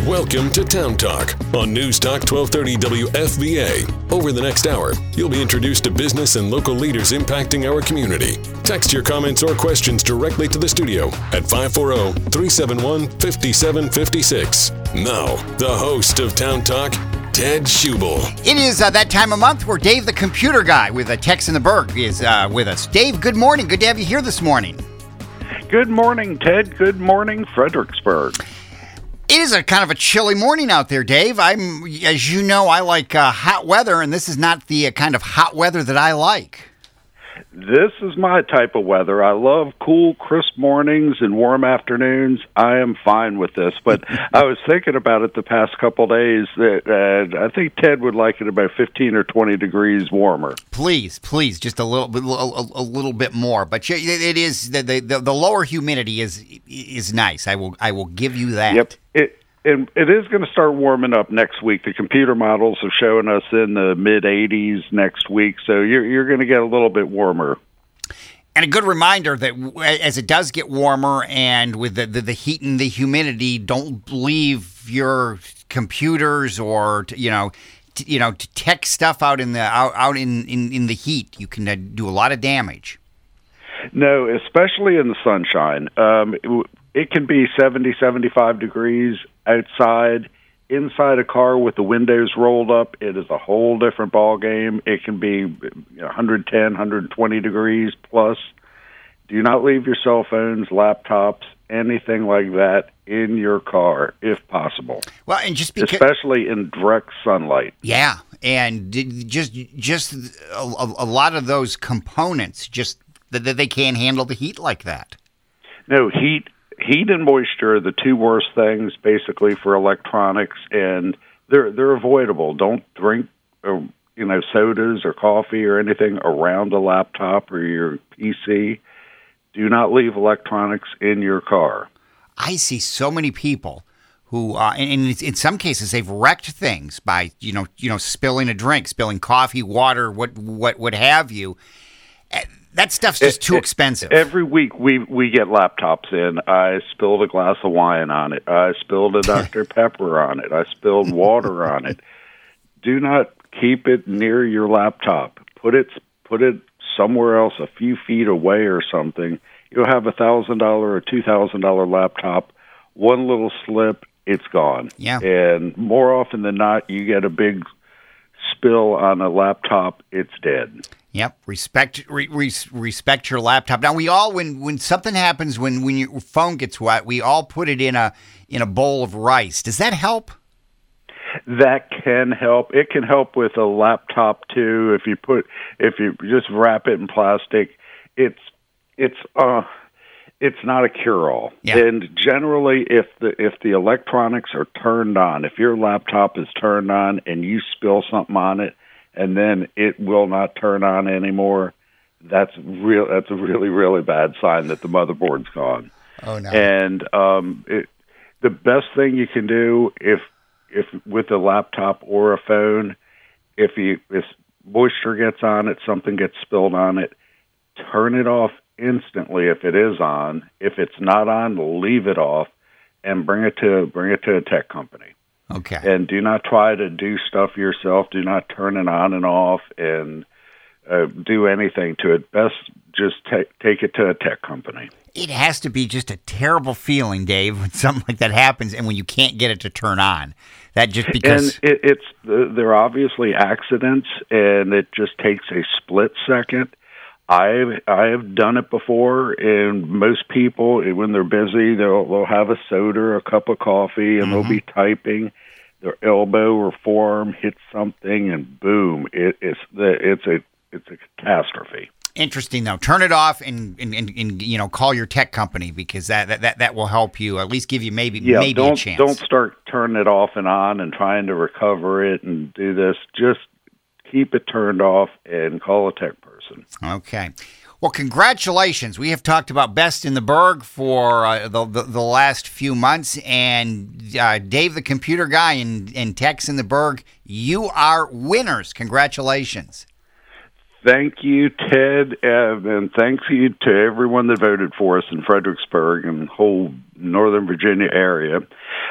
Welcome to Town Talk on News Talk 1230 WFVA. Over the next hour, you'll be introduced to business and local leaders impacting our community. Text your comments or questions directly to the studio at 540-371-5756. Now, the host of Town Talk, Ted Schubel. It is that time of month where Dave the Computer Guy with Tex in the Berg is with us. Dave, good morning. Good to have you here this morning. Good morning, Ted. Good morning, Fredericksburg. It is a kind of a chilly morning out there, Dave. As you know, I like hot weather, and this is not the kind of hot weather that I like. This is my type of weather. I love cool, crisp mornings and warm afternoons. I am fine with this, but I was thinking about it the past couple days that I think Ted would like it about 15 or 20 degrees warmer. Please, just a little bit more. But it is the lower humidity is nice. I will give you that. Yep. And it is going to start warming up next week. The computer models are showing us in the mid-80s next week, so you're going to get a little bit warmer. And a good reminder that as it does get warmer and with the heat and the humidity, don't leave your computers or to tech stuff out in the heat. You can do a lot of damage. No, especially in the sunshine. It can be 70, 75 degrees outside. Inside a car with the windows rolled up, it is a whole different ball game. It can be 110, 120 degrees plus. Do not leave your cell phones, laptops, anything like that in your car, if possible. Well, and just because, especially in direct sunlight. Yeah, and just a lot of those components, just that they can't handle the heat like that. No, heat and moisture are the two worst things, basically, for electronics, and they're avoidable. Don't drink, sodas or coffee or anything around a laptop or your PC. Do not leave electronics in your car. I see so many people who, and in some cases, they've wrecked things by spilling a drink, spilling coffee, water, what have you. That stuff's just too expensive. Every week we get laptops in. I spilled a glass of wine on it. I spilled a Dr. Pepper on it. I spilled water on it. Do not keep it near your laptop. Put it somewhere else, a few feet away or something. You'll have $1,000 or $2,000 laptop. One little slip, it's gone. Yeah. And more often than not, you get a big spill on a laptop, it's dead. Yep, respect your laptop. Now we all, when something happens, when your phone gets wet, we all put it in a bowl of rice. Does that help? That can help. It can help with a laptop too. If you just wrap it in plastic, it's not a cure-all. Yeah. And generally, if the electronics are turned on, if your laptop is turned on and you spill something on it, and then it will not turn on anymore, that's a really, really bad sign that the motherboard's gone. Oh, no. And the best thing you can do if with a laptop or a phone, if moisture gets on it, something gets spilled on it, turn it off instantly if it is on. If it's not on, leave it off and bring it to a tech company. Okay. And do not try to do stuff yourself. Do not turn it on and off and do anything to it. Best just take it to a tech company. It has to be just a terrible feeling, Dave, when something like that happens and when you can't get it to turn on. That just because... And they're obviously accidents, and it just takes a split second. I have done it before, and most people, when they're busy, they'll have a soda or a cup of coffee, and they'll be typing. Their elbow or forearm hits something, and boom! It's a catastrophe. Interesting, though. Turn it off and call your tech company, because that will help you, at least give you maybe a chance. Don't start turning it off and on and trying to recover it and do this. Just keep it turned off and call a tech person. Okay. Well, congratulations. We have talked about Best in the Berg for the last few months, and Dave the Computer Guy and Tex in the Berg, you are winners. Congratulations. Thank you, Ted, and thanks you to everyone that voted for us in Fredericksburg and the whole Northern Virginia area.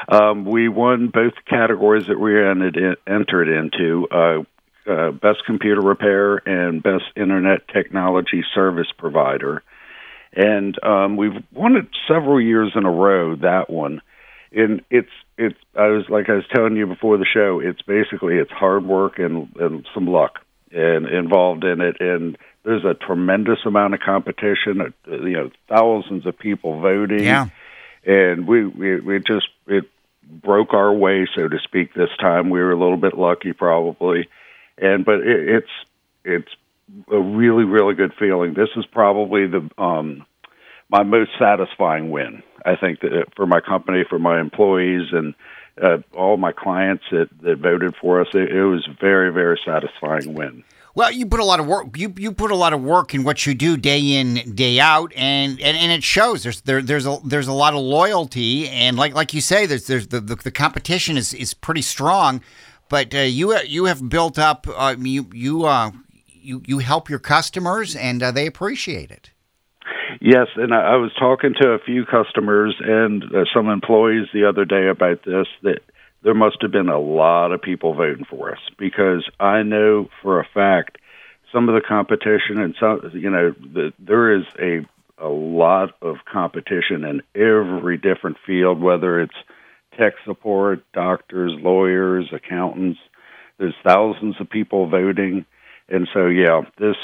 We won both categories that we entered into, Best Computer Repair and Best Internet Technology Service Provider. And we've won it several years in a row, that one. And I was telling you before the show, it's hard work and some luck and involved in it. And there's a tremendous amount of competition, thousands of people voting. Yeah. And it broke our way, so to speak, this time. We were a little bit lucky, probably. But it's a really, really good feeling. This is probably my most satisfying win. I think that for my company, for my employees, and all my clients that voted for us, it was a very, very satisfying win. Well, you put a lot of work. You put a lot of work in what you do day in, day out, and it shows. There's a lot of loyalty, and like you say, there's the competition is pretty strong, but you have built up. You help your customers, and they appreciate it. Yes, and I was talking to a few customers and some employees the other day about this, that there must have been a lot of people voting for us, because I know for a fact some of the competition and there is a lot of competition in every different field, whether it's tech support, doctors, lawyers, accountants. There's thousands of people voting, and so this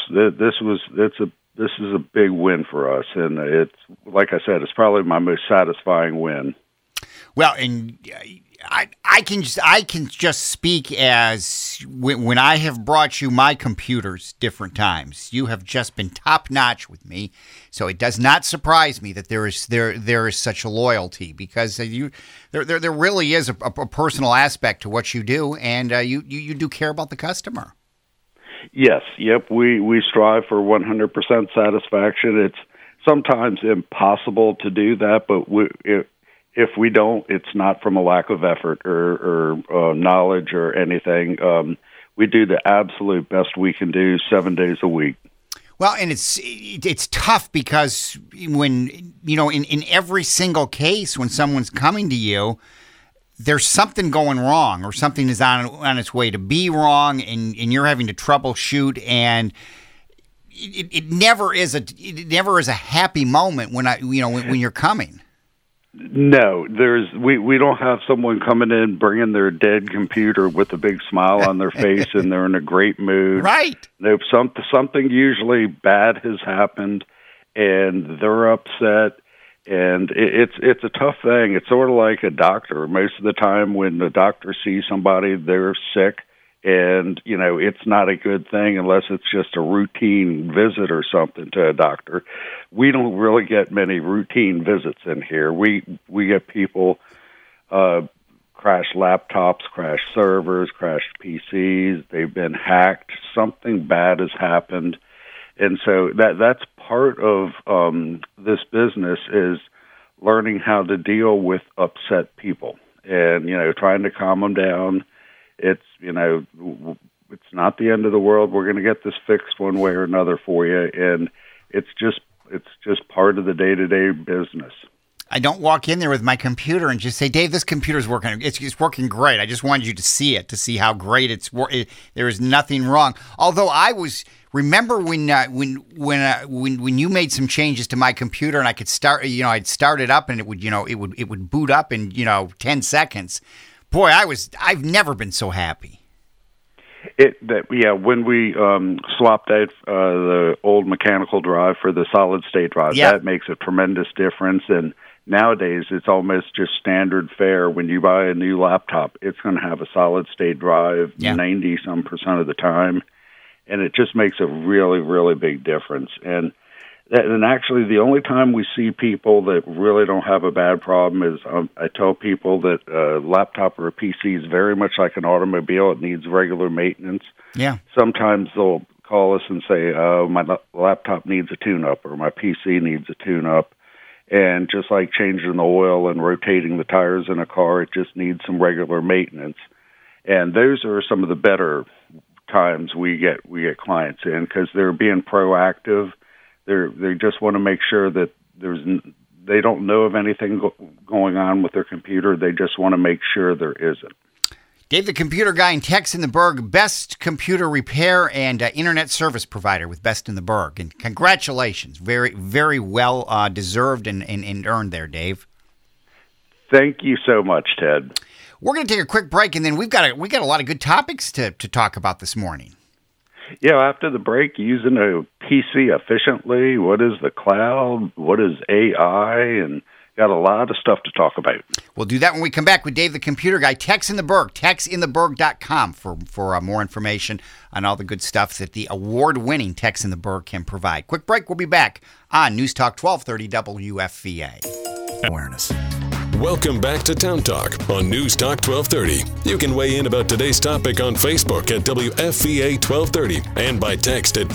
is a big win for us, and it's, like I said, it's probably my most satisfying win. Well, and I can just speak as when I have brought you my computers different times. You have just been top notch with me, so it does not surprise me that there is such a loyalty, because there really is a personal aspect to what you do, and you do care about the customer. Yes, yep. We strive for 100% satisfaction. It's sometimes impossible to do that, but if we don't, it's not from a lack of effort or knowledge or anything. We do the absolute best we can do 7 days a week. Well, and it's tough, because when in every single case when someone's coming to you, there's something going wrong, or something is on its way to be wrong, and you're having to troubleshoot, and it never is a happy moment when you're coming. No, we don't have someone coming in bringing their dead computer with a big smile on their face and they're in a great mood. Right. Nope, something usually bad has happened and they're upset. And it's a tough thing. It's sort of like a doctor. Most of the time when the doctor sees somebody, they're sick, and, it's not a good thing unless it's just a routine visit or something to a doctor. We don't really get many routine visits in here. We get people crash laptops, crash servers, crashed PCs. They've been hacked. Something bad has happened. And so that's part of this business, is learning how to deal with upset people and, trying to calm them down. It's, it's not the end of the world. We're going to get this fixed one way or another for you. And it's just part of the day-to-day business. I don't walk in there with my computer and just say, Dave, this computer's working. It's working great. I just wanted you to see it, to see how great it's working. There is nothing wrong. Although remember when you made some changes to my computer and I could start, I'd start it up and it would boot up in 10 seconds. Boy, I've never been so happy. When we swapped out the old mechanical drive for the solid state drive, that makes a tremendous difference. And nowadays, it's almost just standard fare. When you buy a new laptop, it's going to have a solid state drive 90-some% of the time. And it just makes a really, really big difference. And actually, the only time we see people that really don't have a bad problem is I tell people that a laptop or a PC is very much like an automobile. It needs regular maintenance. Yeah. Sometimes they'll call us and say, my laptop needs a tune-up or my PC needs a tune-up. And just like changing the oil and rotating the tires in a car, it just needs some regular maintenance. And those are some of the better times we get clients in, because they're being proactive. They just want to make sure that there's they don't know of anything going on with their computer. They just want to make sure there isn't. Dave, the computer guy in Tex in the Berg, best computer repair and internet service provider with Best in the Berg. And congratulations. Very, very well deserved and earned there, Dave. Thank you so much, Ted. We're going to take a quick break, and then we got a lot of good topics to talk about this morning. Yeah, after the break, using a PC efficiently, what is the cloud, what is AI, and got a lot of stuff to talk about. We'll do that when we come back with Dave, the computer guy. Tex in the Berg, texintheberg.com for more information on all the good stuff that the award-winning Tex in the Berg can provide. Quick break. We'll be back on News Talk 1230 WFVA. Awareness. Welcome back to Town Talk on News Talk 1230. You can weigh in about today's topic on Facebook at WFVA 1230 and by text at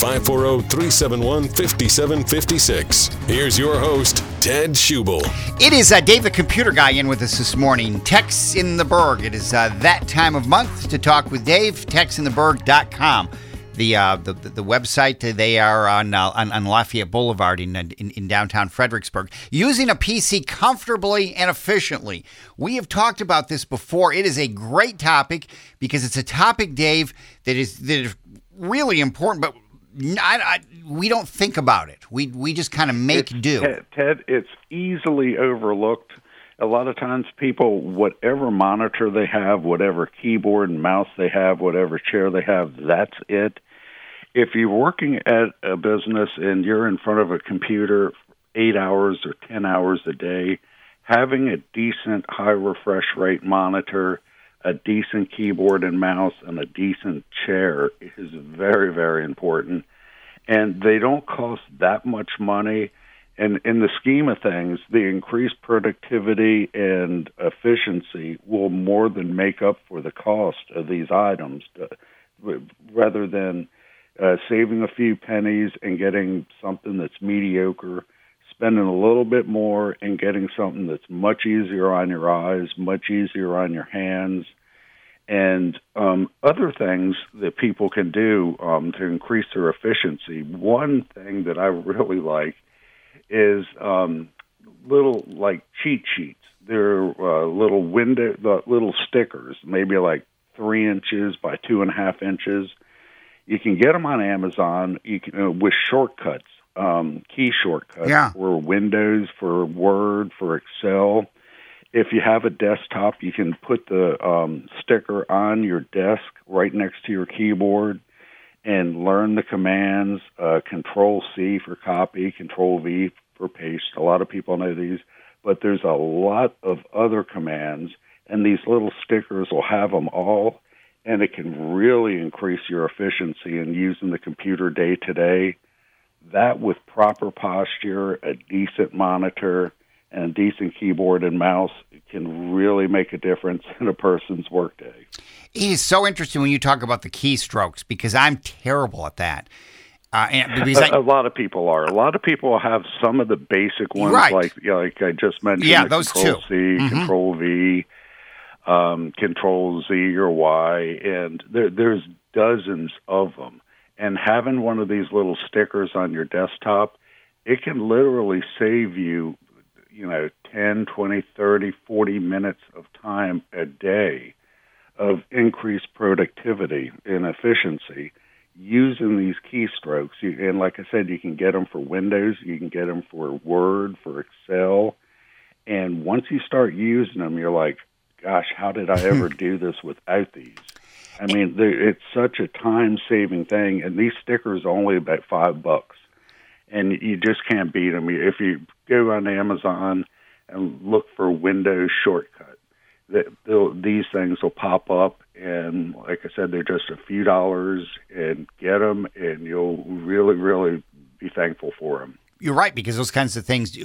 540-371-5756. Here's your host, Ted Schubel. It is Dave, the computer guy, in with us this morning. Tex in the Berg. It is that time of month to talk with Dave. Texintheberg.com. The website, they are on Lafayette Boulevard in downtown Fredericksburg. Using a PC comfortably and efficiently. We have talked about this before. It is a great topic because it's a topic, Dave, that is really important, but we don't think about it. We just kind of make do. Ted, it's easily overlooked. A lot of times people, whatever monitor they have, whatever keyboard and mouse they have, whatever chair they have, that's it. If you're working at a business and you're in front of a computer 8 hours or 10 hours a day, having a decent high refresh rate monitor, a decent keyboard and mouse, and a decent chair is very, very important. And they don't cost that much money. And in the scheme of things, the increased productivity and efficiency will more than make up for the cost of these items, rather than saving a few pennies and getting something that's mediocre, spending a little bit more and getting something that's much easier on your eyes, much easier on your hands, and other things that people can do to increase their efficiency. One thing that I really like is little like cheat sheets. They're little stickers, maybe like 3 inches by 2.5 inches. You can get them on Amazon. You can with shortcuts, key shortcuts for Windows, for Word, for Excel. If you have a desktop, you can put the sticker on your desk right next to your keyboard and learn the commands, Control-C for copy, Control-V for paste. A lot of people know these, but there's a lot of other commands, and these little stickers will have them all, and it can really increase your efficiency in using the computer day to day. That with proper posture, a decent monitor, and a decent keyboard and mouse can really make a difference in a person's workday. It is so interesting when you talk about the keystrokes because I'm terrible at that. A lot of people are. A lot of people have some of the basic ones, like I just mentioned. Yeah, those Control-C, two. Control-V, Control-Z or Y, and there's dozens of them. And having one of these little stickers on your desktop, it can literally save you, 10, 20, 30, 40 minutes of time a day of increased productivity and efficiency using these keystrokes. And like I said, you can get them for Windows, you can get them for Word, for Excel. And once you start using them, you're like, gosh, how did I ever do this without these? I mean, it's such a time-saving thing, and these stickers are only about $5. And you just can't beat them. If you go on Amazon and look for Windows shortcut, these things will pop up, and like I said, they're just a few dollars, and get them, and you'll really, really be thankful for them. You're right, because those kinds of things,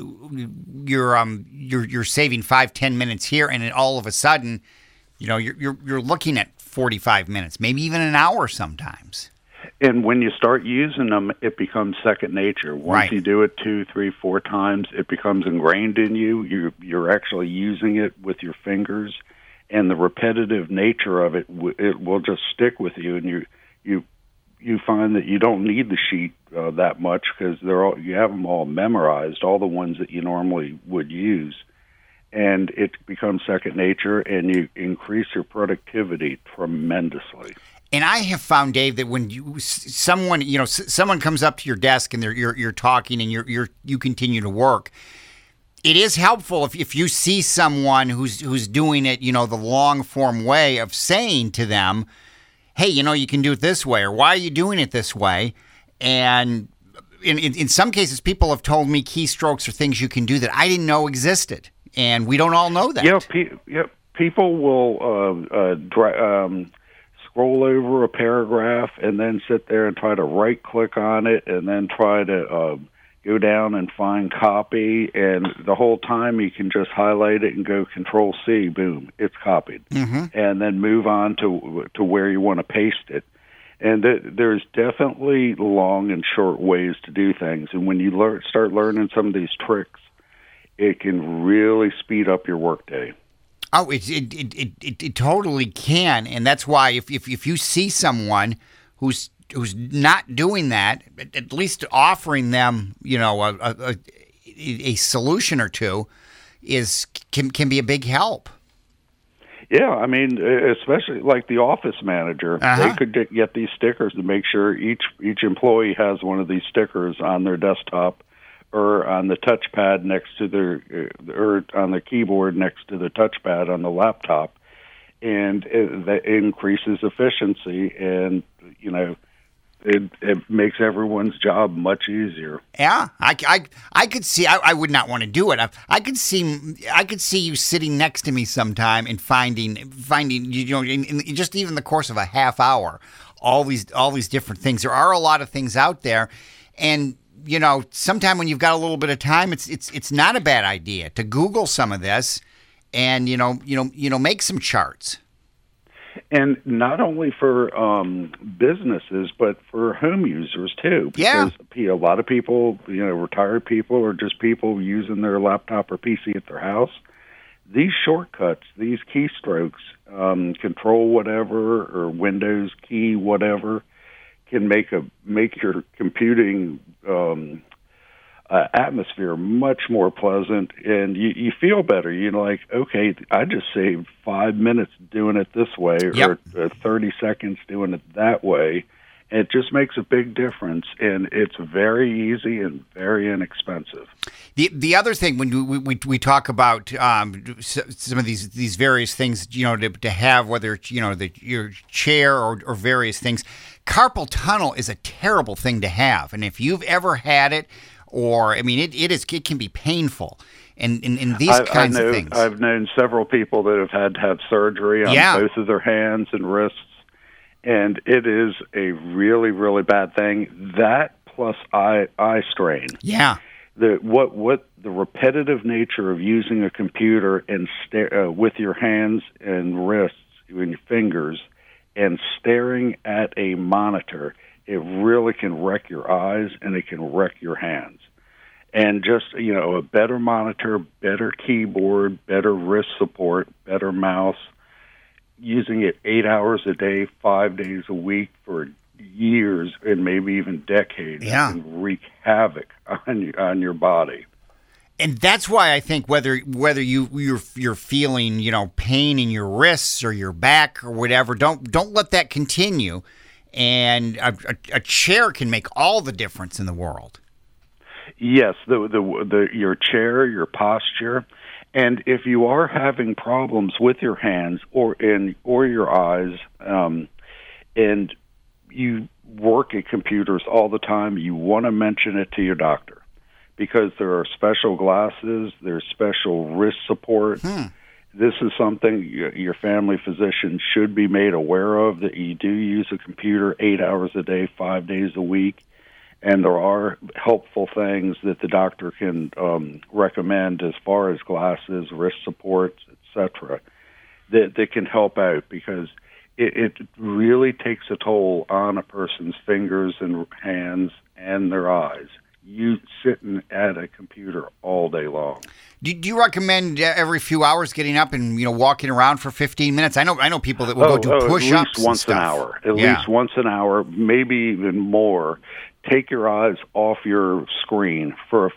you're saving 5-10 minutes here, and then all of a sudden, you're looking at 45 minutes, maybe even an hour sometimes. And when you start using them, it becomes second nature. Once you do it 2, 3, 4 times, it becomes ingrained in you. You're actually using it with your fingers, and the repetitive nature of it will just stick with you, and you you find that you don't need the sheet that much because you have them all memorized, all the ones that you normally would use, and it becomes second nature, and you increase your productivity tremendously. And I have found, Dave, that when someone comes up to your desk and you're talking and you continue to work, it is helpful if you see someone who's doing it, the long form way of saying to them, hey, you can do it this way, or why are you doing it this way? And in some cases, people have told me keystrokes are things you can do that I didn't know existed, and we don't all know that. Yeah, people will scroll over a paragraph and then sit there and try to right-click on it and then try to go down and find copy, and the whole time you can just highlight it and go Control-C, boom, it's copied, and then move on to where you want to paste it. And there's definitely long and short ways to do things, and when you start learning some of these tricks, it can really speed up your workday. Oh, it totally can, and that's why if you see someone who's not doing that, at least offering them, a solution or two can be a big help. Yeah, I mean, especially like the office manager, they could get these stickers to make sure each employee has one of these stickers on their desktop or on the touchpad next to or on the keyboard next to the touchpad on the laptop, and that increases efficiency, and it makes everyone's job much easier. Yeah, I could see. I would not want to do it. I could see you sitting next to me sometime and finding in just even the course of a half hour, all these different things. There are a lot of things out there, and sometime when you've got a little bit of time, it's not a bad idea to Google some of this, and make some charts. And not only for businesses, but for home users too. Because a lot of people, retired people or just people using their laptop or PC at their house, these shortcuts, these keystrokes, Control whatever or Windows key whatever, can make your computing atmosphere much more pleasant, and you feel better. Like, okay, I just saved 5 minutes doing it this way, or 30 seconds doing it that way. And it just makes a big difference, and it's very easy and very inexpensive. The other thing, when we talk about some of these various things, to have, whether it's your chair or various things, carpal tunnel is a terrible thing to have, and if you've ever had it, it can be painful, and these kinds of things. I've known several people that have had to have surgery on both of their hands and wrists, and it is a really, really bad thing. That plus eye strain. Yeah. The repetitive nature of using a computer and with your hands and wrists and your fingers and staring at a monitor, it really can wreck your eyes and it can wreck your hands. And just, a better monitor, better keyboard, better wrist support, better mouse, using it 8 hours a day, 5 days a week for years and maybe even decades can wreak havoc on your body. And that's why I think whether you're feeling pain in your wrists or your back or whatever, don't let that continue. And a chair can make all the difference in the world. Yes, your chair, your posture, and if you are having problems with your hands or your eyes, and you work at computers all the time, you want to mention it to your doctor, because there are special glasses, there's special wrist support. This is something your family physician should be made aware of, that you do use a computer 8 hours a day, 5 days a week, and there are helpful things that the doctor can recommend as far as glasses, wrist supports, etc., that can help out, because it really takes a toll on a person's fingers and hands and their eyes you sitting at a computer all day long. Do you recommend every few hours getting up and walking around for 15 minutes? I know people that will go do push-ups at least once and an stuff. hour. At least once an hour, maybe even more. Take your eyes off your screen for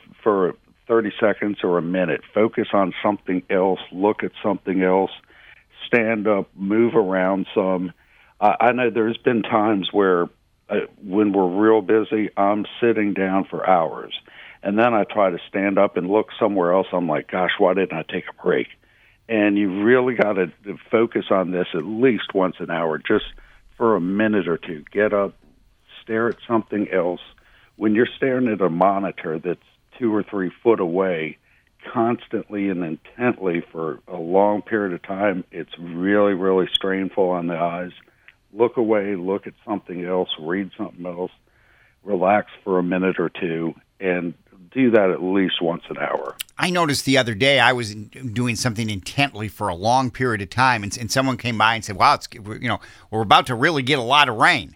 30 seconds or a minute. Focus on something else. Look at something else. Stand up. Move around some. I know there's been times where when we're real busy, I'm sitting down for hours. And then I try to stand up and look somewhere else. I'm like, gosh, why didn't I take a break? And you really got to focus on this at least once an hour, just for a minute or two. Get up, stare at something else. When you're staring at a monitor that's 2 or 3 foot away, constantly and intently for a long period of time, it's really, really strainful on the eyes. Look away, look at something else, read something else, relax for a minute or two, and do that at least once an hour. I noticed the other day I was doing something intently for a long period of time, and someone came by and said, "Wow, we're about to really get a lot of rain,"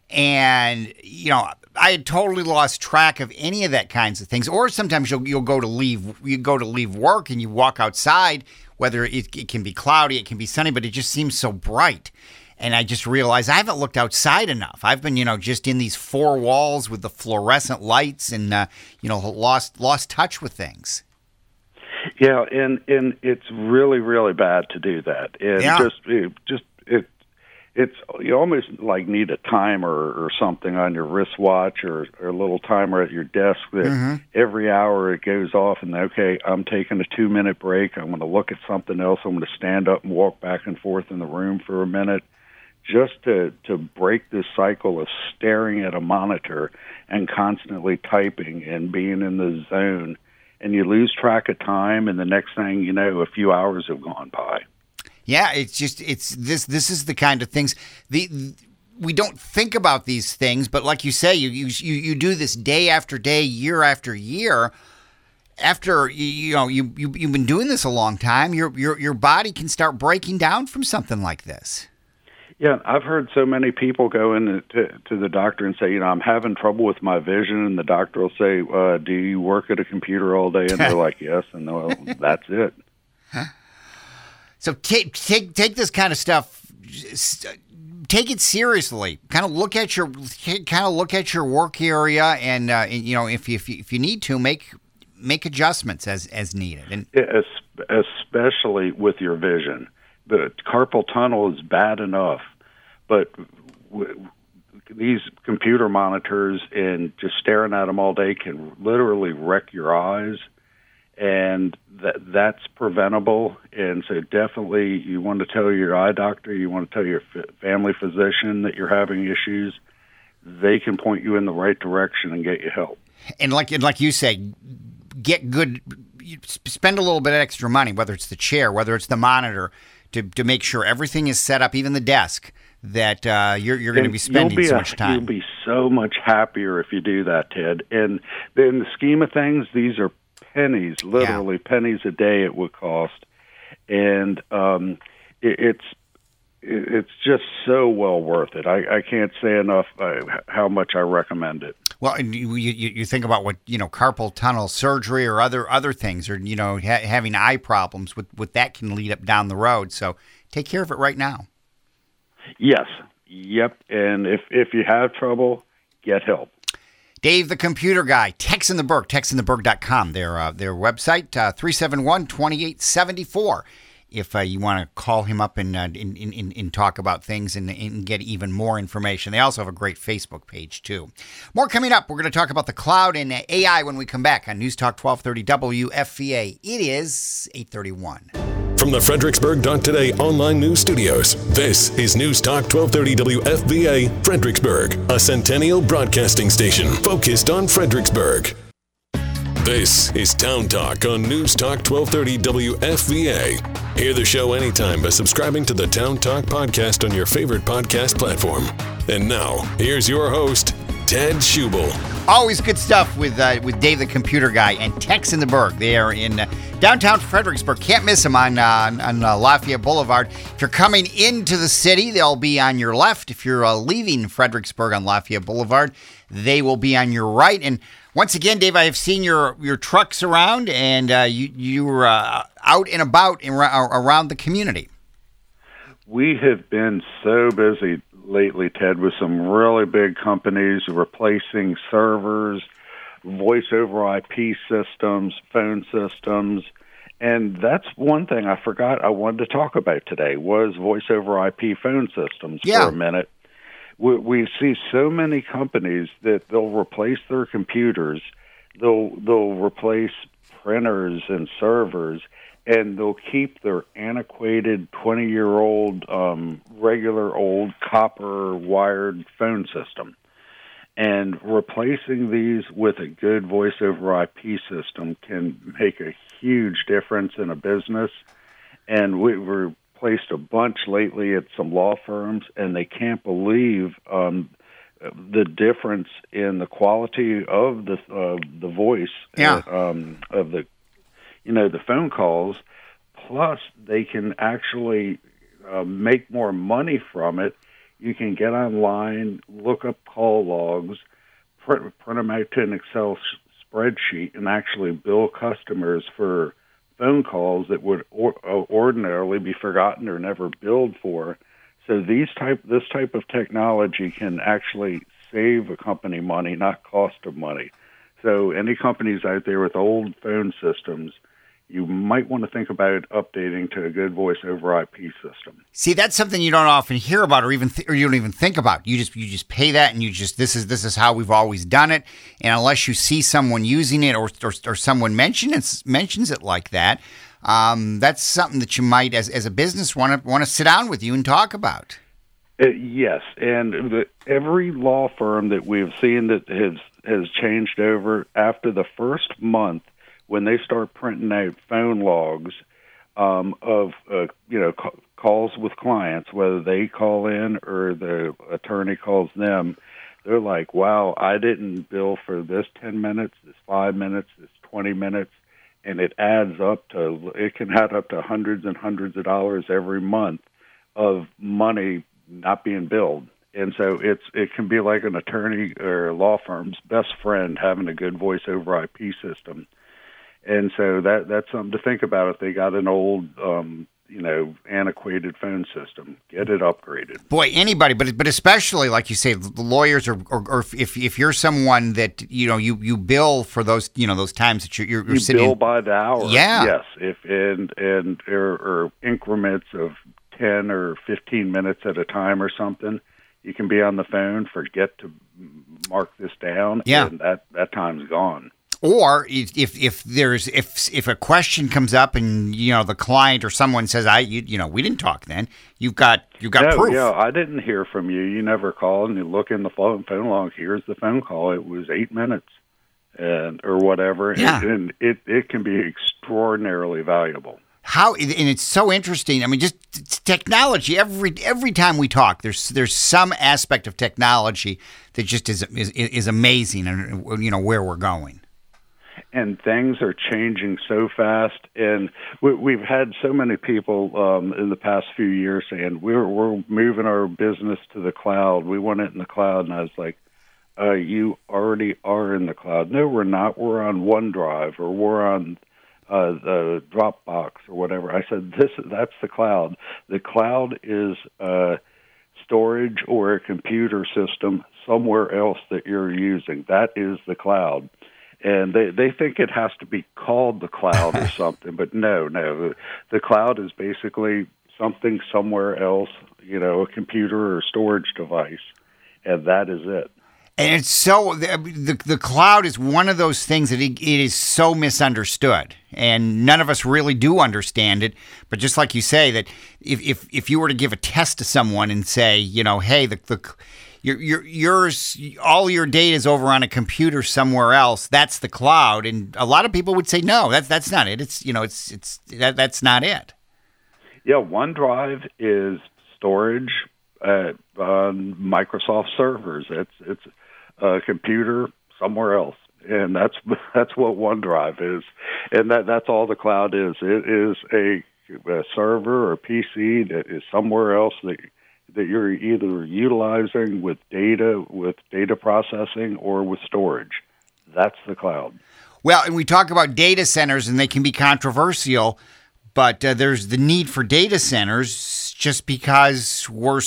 and I had totally lost track of any of that kinds of things. Or sometimes you'll go to leave work and you walk outside, whether it can be cloudy, it can be sunny, but it just seems so bright. And I just realized I haven't looked outside enough. I've been, just in these 4 walls with the fluorescent lights and, lost touch with things. Yeah, and it's really, really bad to do that. And it's you almost like need a timer or something on your wristwatch or a little timer at your desk that every hour it goes off and, okay, I'm taking a 2-minute break. I'm going to look at something else. I'm going to stand up and walk back and forth in the room for a minute. Just to break this cycle of staring at a monitor and constantly typing and being in the zone, and you lose track of time, and the next thing you know, a few hours have gone by. Yeah, it's this is the kind of things we don't think about these things, but like you say, you do this day after day, year after year. After you've been doing this a long time, your body can start breaking down from something like this. Yeah, I've heard so many people go in to the doctor and say, I'm having trouble with my vision, and the doctor will say, do you work at a computer all day? And they're like, yes, and that's it. So take this kind of stuff, take it seriously. Kind of look at your work area, and if you need to, make adjustments as needed. And especially with your vision. The carpal tunnel is bad enough, but these computer monitors and just staring at them all day can literally wreck your eyes, and that's preventable. And so definitely you want to tell your eye doctor, you want to tell your family physician that you're having issues. They can point you in the right direction and get you help. And like you say, get good, spend a little bit of extra money, whether it's the chair, whether it's the monitor, to make sure everything is set up, even the desk, that you're going to be spending so much time. You'll be so much happier if you do that, Ted. And in the scheme of things, these are pennies, literally pennies a day it would cost. And it's just so well worth it. I can't say enough how much I recommend it. Well, and you think about what, carpal tunnel surgery or other things, or, having eye problems, what that can lead up down the road. So take care of it right now. Yes. Yep. And if you have trouble, get help. Dave, the computer guy, TexInTheBerg, TexInTheBerg.com, their website, 371-2874. If you want to call him up and talk about things and get even more information. They also have a great Facebook page, too. More coming up. We're going to talk about the cloud and AI when we come back on News Talk 1230 WFVA. It is 8:31. From the Fredericksburg.Today online news studios, this is News Talk 1230 WFVA, Fredericksburg, a centennial broadcasting station focused on Fredericksburg. This is Town Talk on News Talk 1230 WFVA. Hear the show anytime by subscribing to the Town Talk podcast on your favorite podcast platform. And now, here's your host, Ted Schubel. Always good stuff with Dave the Computer Guy and TexInTheBerg. They are in downtown Fredericksburg. Can't miss them on Lafayette Boulevard. If you're coming into the city, they'll be on your left. If you're leaving Fredericksburg on Lafayette Boulevard, they will be on your right. And Once again, Dave, I have seen your trucks around, and you're out and about around the community. We have been so busy lately, Ted, with some really big companies replacing servers, voice over IP systems, phone systems. And that's one thing I forgot I wanted to talk about today was voice over IP phone systems for a minute. We see so many companies that they'll replace their computers, they'll replace printers and servers, and they'll keep their antiquated 20-year-old regular old copper wired phone system. And replacing these with a good voice over IP system can make a huge difference in a business. And we've replaced a bunch lately at some law firms, and they can't believe the difference in the quality of the voice of the phone calls. Plus, they can actually make more money from it. You can get online, look up call logs, print them out to an Excel spreadsheet, and actually bill customers for phone calls that would ordinarily be forgotten or never billed for. So this type of technology can actually save a company money, not cost them money. So any companies out there with old phone systems, you might want to think about updating to a good voice over IP system. See, that's something you don't often hear about, or you don't even think about. You just pay that, and this is how we've always done it. And unless you see someone using it or someone mentions it like that, that's something that you might, as a business, want to sit down with you and talk about. Yes, and every law firm that we've seen that has changed over after the first month, when they start printing out phone logs of calls with clients, whether they call in or the attorney calls them, they're like, wow, I didn't bill for this 10 minutes, this 5 minutes, this 20 minutes, and it can add up to hundreds and hundreds of dollars every month of money not being billed. And so it can be like an attorney or a law firm's best friend having a good voice over IP system. And so that's something to think about if they got an old, antiquated phone system. Get it upgraded. Boy, anybody, but especially, like you say, the lawyers, or if you're someone that, you bill for those, those times that you're sitting. You bill by the hour. Yeah. Yes. Or increments of 10 or 15 minutes at a time or something. You can be on the phone, forget to mark this down, and that time's gone. Or if a question comes up and the client or someone says we didn't talk then, you've got proof. Yeah, I didn't hear from you. You never called, and you look in the phone log. Here's the phone call. It was 8 minutes, or whatever. Yeah. And it can be extraordinarily valuable. And it's so interesting. I mean, just technology. Every time we talk, there's some aspect of technology that just is amazing, and where we're going. And things are changing so fast, and we've had so many people in the past few years saying we're moving our business to the cloud. We want it in the cloud, and I was like, you already are in the cloud. No, we're not. We're on OneDrive, or we're on the Dropbox, or whatever. I said that's the cloud. The cloud is storage or a computer system somewhere else that you're using. That is the cloud. And they think it has to be called the cloud or something, but no. The cloud is basically something somewhere else, a computer or storage device, and that is it. And it's so the cloud is one of those things that it is so misunderstood, and none of us really do understand it. But just like you say, that if you were to give a test to someone and say, hey, yours, all your data is over on a computer somewhere else, that's the cloud, and a lot of people would say, no, that's not it. That's not it. Yeah, OneDrive is storage on Microsoft servers. It's a computer somewhere else, and that's what OneDrive is, and that's all the cloud is. It is a server or PC that is somewhere else that you're either utilizing with data processing or with storage. That's the cloud. Well, and we talk about data centers, and they can be controversial, but there's the need for data centers just because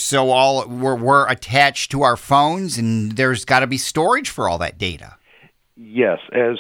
we're attached to our phones, and there's got to be storage for all that data. Yes, as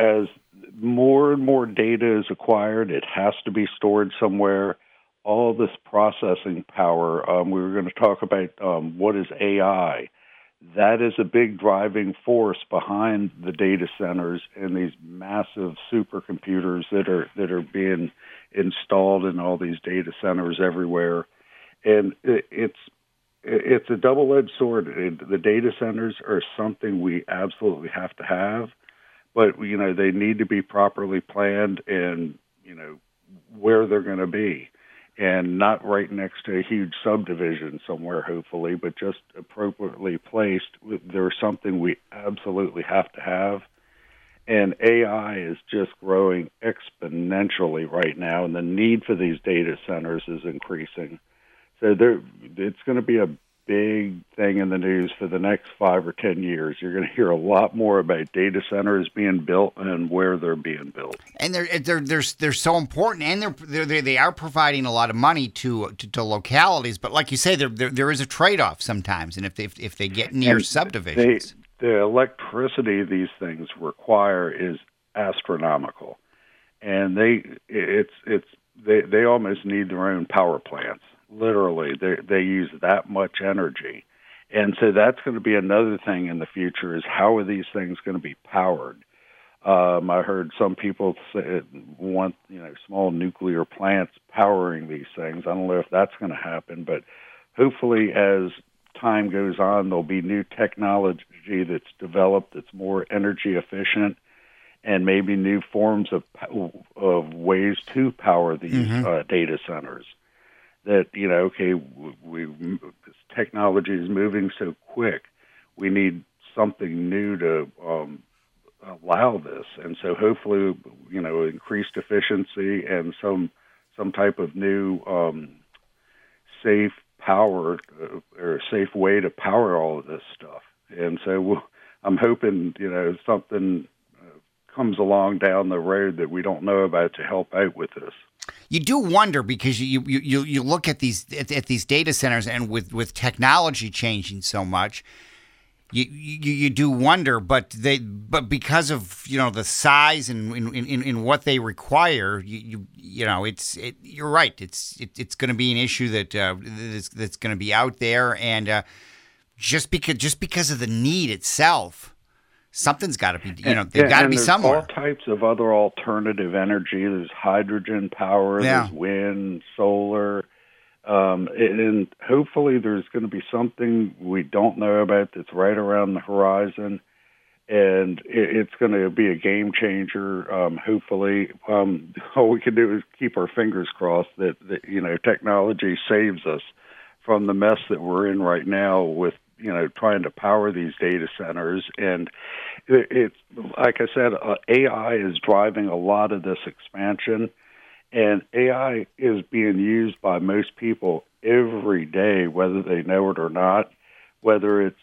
more and more data is acquired, it has to be stored somewhere. All this processing power, we were going to talk about what is AI. That is a big driving force behind the data centers and these massive supercomputers that are being installed in all these data centers everywhere. And it's a double-edged sword. The data centers are something we absolutely have to have, but they need to be properly planned and where they're going to be. And not right next to a huge subdivision somewhere, hopefully, but just appropriately placed. There's something we absolutely have to have. And AI is just growing exponentially right now, and the need for these data centers is increasing. So it's going to be a big thing in the news for the next 5 or 10 years. You're going to hear a lot more about data centers being built and where they're being built. And they're so important, and they are providing a lot of money to localities. But like you say, there is a trade-off sometimes, and if they get near subdivisions, the electricity these things require is astronomical, and they almost need their own power plants. Literally, they use that much energy. And so that's going to be another thing in the future is how are these things going to be powered? I heard some people want small nuclear plants powering these things. I don't know if that's going to happen, but hopefully as time goes on, there'll be new technology that's developed that's more energy efficient and maybe new forms of ways to power these data centers. That, this technology is moving so quick, we need something new to allow this. And so hopefully, increased efficiency and some type of new safe power or safe way to power all of this stuff. And so I'm hoping, something comes along down the road that we don't know about to help out with this. You do wonder because you look at these data centers, and with technology changing so much, you do wonder. But because of the size and in what they require, you're right. It's going to be an issue that's going to be out there, and just because of the need itself. Something's got to be, they've got to be somewhere. All types of other alternative energy. There's hydrogen power, there's wind, solar, and hopefully there's going to be something we don't know about that's right around the horizon, and it's going to be a game changer. Hopefully, all we can do is keep our fingers crossed that technology saves us from the mess that we're in right now with trying to power these data centers. And it's like I said, AI is driving a lot of this expansion, and AI is being used by most people every day, whether they know it or not, whether it's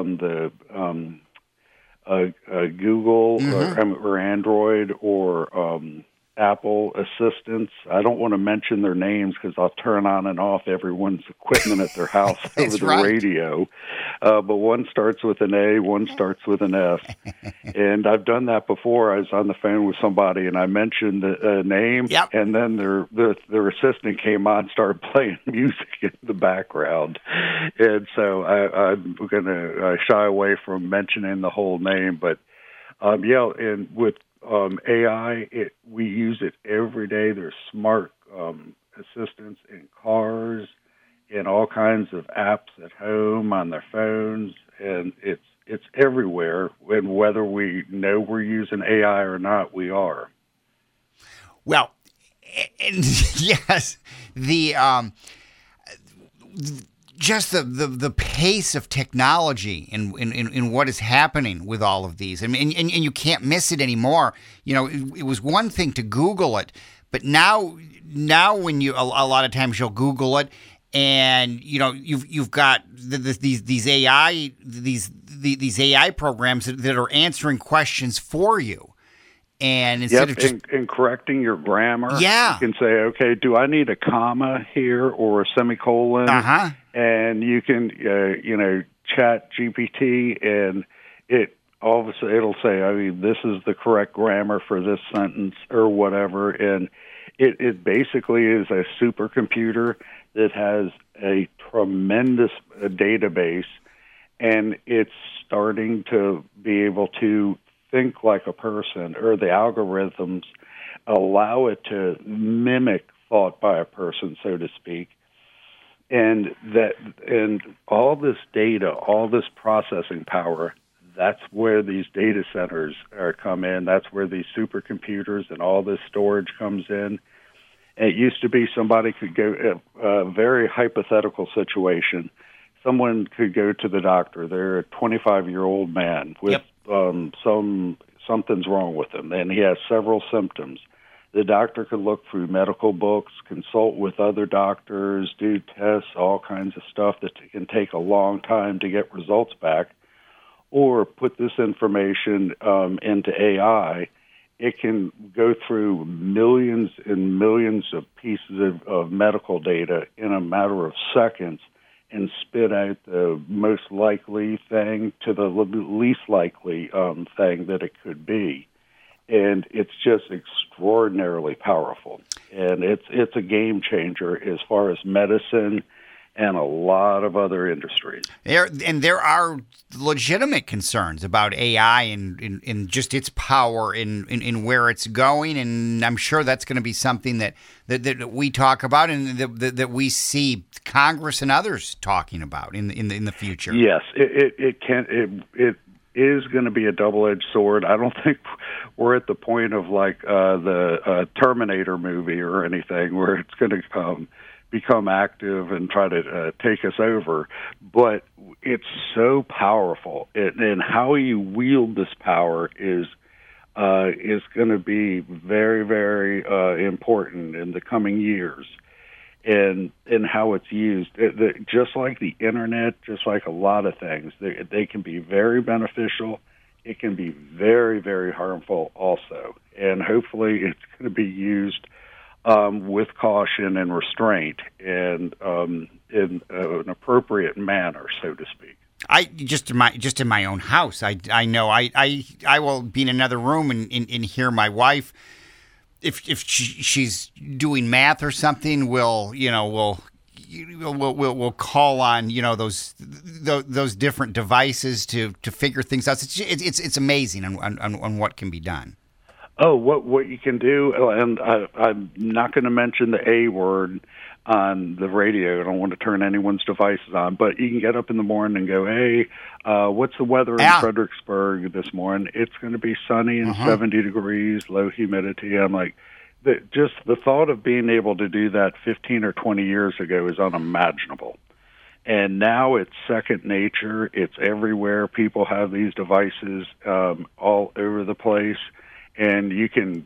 Google or Android or Apple assistants. I don't want to mention their names because I'll turn on and off everyone's equipment at their house over the radio. But one starts with an A, one starts with an F. And I've done that before. I was on the phone with somebody and I mentioned a name, and then their assistant came on and started playing music in the background. And so I'm going to shy away from mentioning the whole name. But and with AI, we use it every day. There's smart assistants in cars, in all kinds of apps at home, on their phones, and it's everywhere. And whether we know we're using AI or not, we are. Well, and yes, just the pace of technology in what is happening with all of these. And you can't miss it anymore. It was one thing to Google it, but now when a lot of times you'll Google it And you've got these AI programs that are answering questions for you. And instead of just and correcting your grammar, yeah, you can say, okay, do I need a comma here or a semicolon? And you can, chat GPT, and it'll say, I mean, this is the correct grammar for this sentence or whatever. And it basically is a supercomputer that has a tremendous database, and it's starting to be able to think like a person, or the algorithms allow it to mimic thought by a person, so to speak. And all this data, all this processing power, that's where these data centers come in. That's where these supercomputers and all this storage comes in. And it used to be somebody could go, a very hypothetical situation. Someone could go to the doctor. They're a 25-year-old man with something's wrong with him, and he has several symptoms. The doctor could look through medical books, consult with other doctors, do tests, all kinds of stuff that can take a long time to get results back, or put this information into AI. It can go through millions and millions of pieces of medical data in a matter of seconds and spit out the most likely thing to the least likely thing that it could be. And it's just extraordinarily powerful. And it's a game changer as far as medicine and a lot of other industries. There are legitimate concerns about AI and just its power in where it's going, and I'm sure that's going to be something that we talk about and that we see Congress and others talking about in the future. Yes, it is going to be a double-edged sword. I don't think we're at the point of like the Terminator movie or anything where it's going to become active and try to take us over, but it's so powerful, and how you wield this power is going to be very, very important in the coming years, and how it's used. Just like the internet, just like a lot of things, they can be very beneficial. It can be very, very harmful also, and hopefully it's going to be used with caution and restraint, and in an appropriate manner, so to speak. I just in my own house, I know I will be in another room and hear my wife, if she's doing math or something, we'll call on those different devices to figure things out. It's amazing on what can be done. Oh, what you can do, and I'm not going to mention the A word on the radio. I don't want to turn anyone's devices on, but you can get up in the morning and go, hey, what's the weather in Fredericksburg this morning? It's going to be sunny and 70 degrees, low humidity. I'm like, just the thought of being able to do that 15 or 20 years ago is unimaginable. And now it's second nature. It's everywhere. People have these devices all over the place. And you can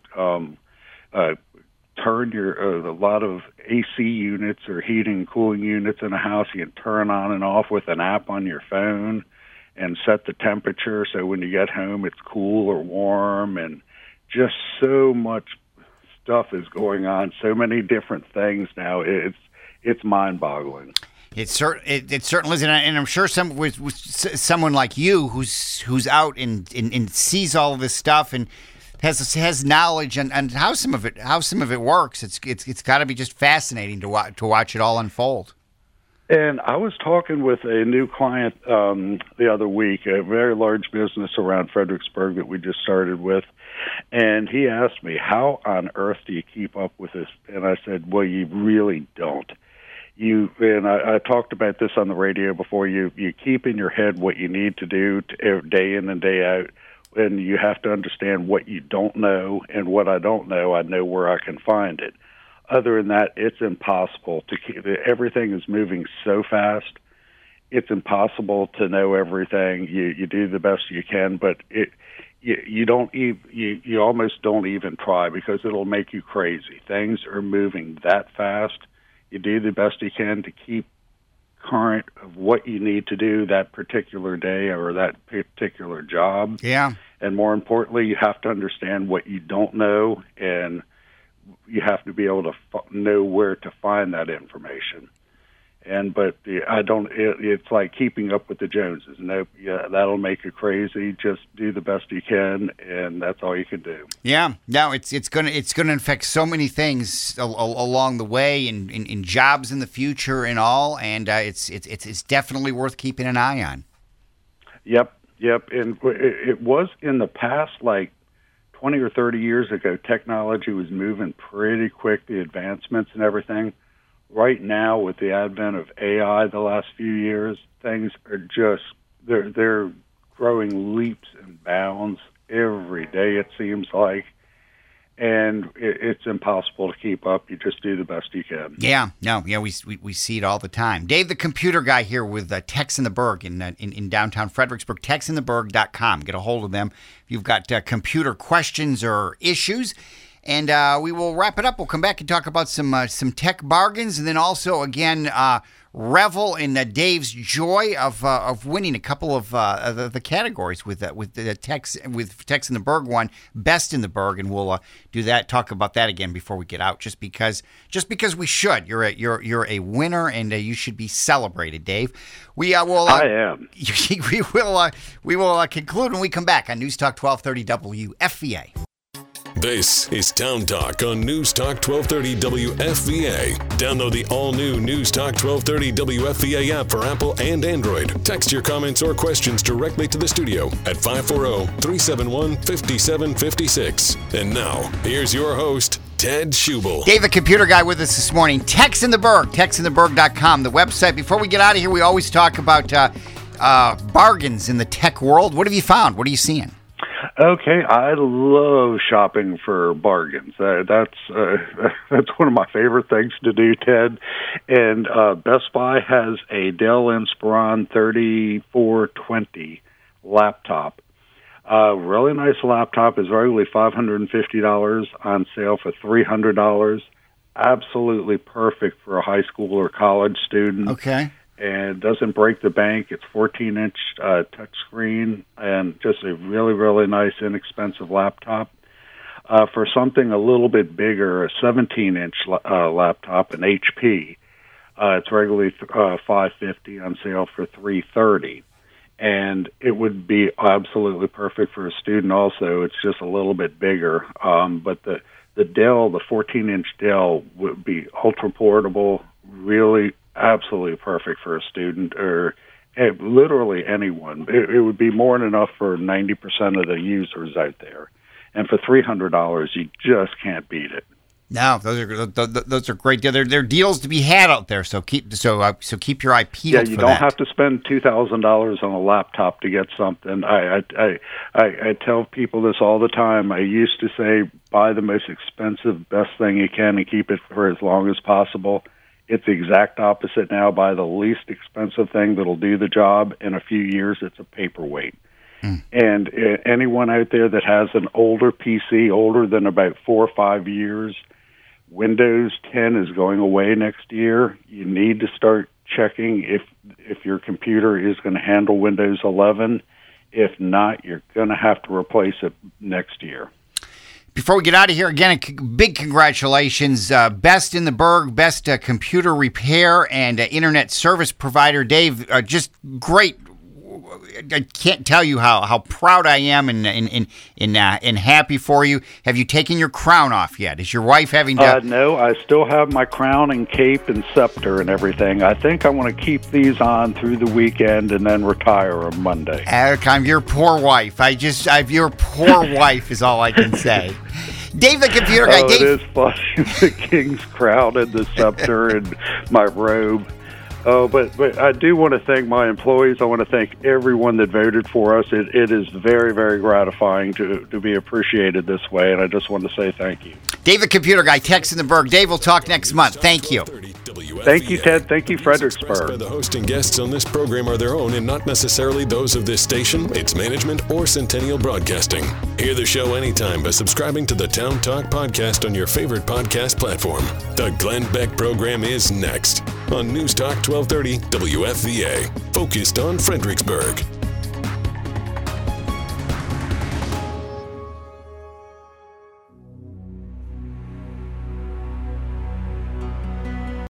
turn a lot of AC units or heating and cooling units in a house. You can turn on and off with an app on your phone and set the temperature so when you get home it's cool or warm. And just so much stuff is going on, so many different things now. It's mind-boggling. It certainly is, and I'm sure someone like you who's out and sees all of this stuff and has knowledge and how some of it works. It's got to be just fascinating to watch it all unfold. And I was talking with a new client the other week, a very large business around Fredericksburg that we just started with, and he asked me, how on earth do you keep up with this? And I said, well, you really don't. I talked about this on the radio before. You keep in your head what you need to do day in and day out, and you have to understand what you don't know, and what I don't know, I know where I can find it. Other than that, it's impossible to keep. Everything is moving so fast. It's impossible to know everything. You do the best you can, but you almost don't even try because it'll make you crazy. Things are moving that fast. You do the best you can to keep current of what you need to do that particular day or that particular job. Yeah. And more importantly, you have to understand what you don't know, and you have to be able to know where to find that information. It's like keeping up with the Joneses. Nope, yeah, that'll make you crazy. Just do the best you can, and that's all you can do. Yeah, no, it's gonna affect so many things along the way, in jobs in the future and all, and it's definitely worth keeping an eye on. Yep, and it was in the past, like 20 or 30 years ago, technology was moving pretty quick, the advancements and everything. Right now, with the advent of AI the last few years, things are just, they're growing leaps and bounds every day, it seems like. And it's impossible to keep up. You just do the best you can. Yeah, we see it all the time. Dave, the computer guy here with Techs in the Berg in downtown Fredericksburg, techsintheberg.com. Get a hold of them if you've got computer questions or issues. And we will wrap it up. We'll come back and talk about some tech bargains, and then also again revel in Dave's joy of winning a couple of the categories with the Techs in the Berg one, Best in the Berg, and we'll do that. Talk about that again before we get out, just because we should. You're a winner, and you should be celebrated, Dave. I am. We will conclude when we come back on News Talk 1230 WFVA. This is Town Talk on News Talk 1230 WFVA. Download the all-new News Talk 1230 WFVA app for Apple and Android. Text your comments or questions directly to the studio at 540-371-5756. And now, here's your host, Ted Schubel. Dave, the computer guy, with us this morning. Techs in the Berg, techsintheberg.com, the website. Before we get out of here, we always talk about bargains in the tech world. What have you found? What are you seeing? Okay, I love shopping for bargains. That's one of my favorite things to do, Ted. And Best Buy has a Dell Inspiron 3420 laptop. Really nice laptop. Is regularly $550, on sale for $300. Absolutely perfect for a high school or college student. Okay. And doesn't break the bank. It's 14-inch touchscreen, and just a really, really nice, inexpensive laptop. For something a little bit bigger, a 17-inch laptop, an HP, it's regularly $550, on sale for $330. And it would be absolutely perfect for a student also. It's just a little bit bigger. But the Dell, the 14-inch Dell, would be ultra-portable, really absolutely perfect for a student or literally anyone. It would be more than enough for 90% of the users out there. And for $300, you just can't beat it. No, those are great. They're deals to be had out there. So keep your eye peeled. Yeah, you don't have to spend $2,000 on a laptop to get something. I tell people this all the time. I used to say, buy the most expensive, best thing you can and keep it for as long as possible. It's the exact opposite now. Buy the least expensive thing that'll do the job. In a few years, it's a paperweight. And anyone out there that has an older PC, older than about 4 or 5 years, Windows 10 is going away next year. You need to start checking if your computer is going to handle Windows 11. If not, you're going to have to replace it next year. Before we get out of here, again, big congratulations. Best in the Berg, best computer repair and internet service provider. Dave, just great. I can't tell you how proud I am and happy for you. Have you taken your crown off yet? Is your wife having to... No, I still have my crown and cape and scepter and everything. I think I want to keep these on through the weekend and then retire on Monday. I'm your poor wife. Your poor wife is all I can say. Dave, the computer guy. Dave. It is funny, the king's crown and the scepter and my robe. Oh, but I do want to thank my employees. I want to thank everyone that voted for us. It is very, very gratifying to be appreciated this way, and I just want to say thank you. Dave, the computer guy, Techs in the Berg. Dave, we'll talk next month. Thank you. Thank you, Ted. Thank you, Views expressed by Fredericksburg. the host and guests on this program are their own and not necessarily those of this station, its management, or Centennial Broadcasting. Hear the show anytime by subscribing to the Town Talk podcast on your favorite podcast platform. The Glenn Beck program is next on News Talk 1230 WFVA, focused on Fredericksburg.